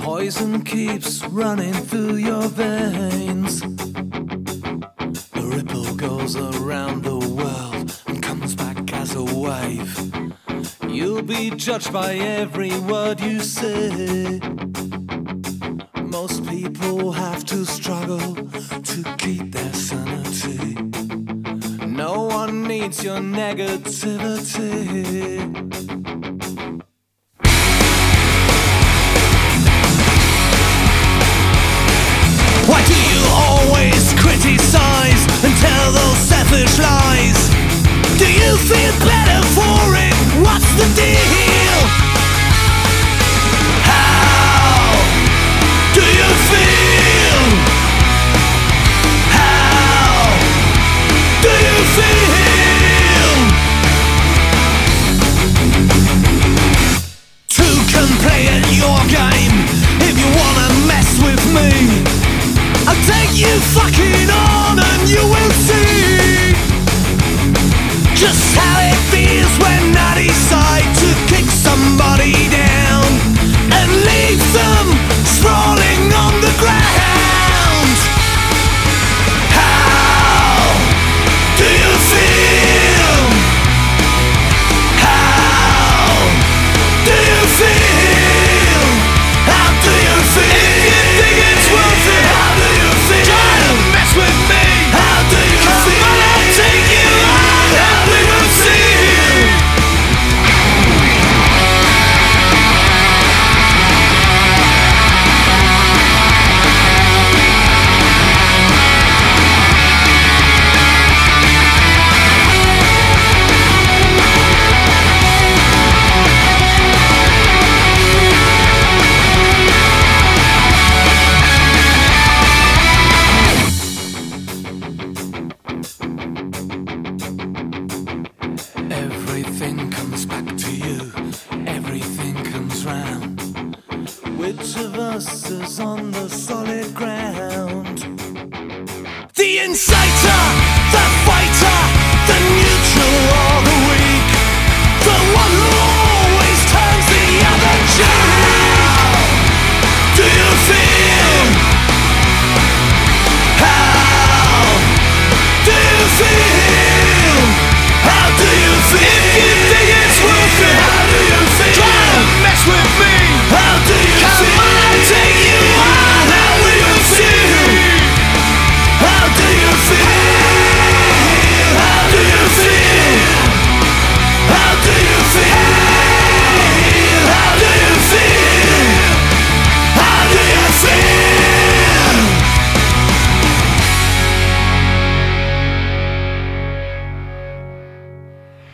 Poison keeps running through your veins. The ripple goes around the world and comes back as a wave. You'll be judged by every word you say. Most people have to struggle to keep their sanity. No one needs your negativity. Why do you always criticize and tell those selfish lies? Do you feel better for it? What's the deal? How do you feel? How do you feel? Two can play at your game if you wanna mess with me. I'll take you fucking on and you will see just how it feels when I decide to kick somebody down and leave them sprawling on the ground. How do you feel? How do you feel? How do you feel? If you think it's worth it, how do you feel? Try to mess with me. How do you feel? Come on, I'll take you out. How do you feel? Everything comes back to you, everything comes round. Which of us is on the solid ground? The inciter!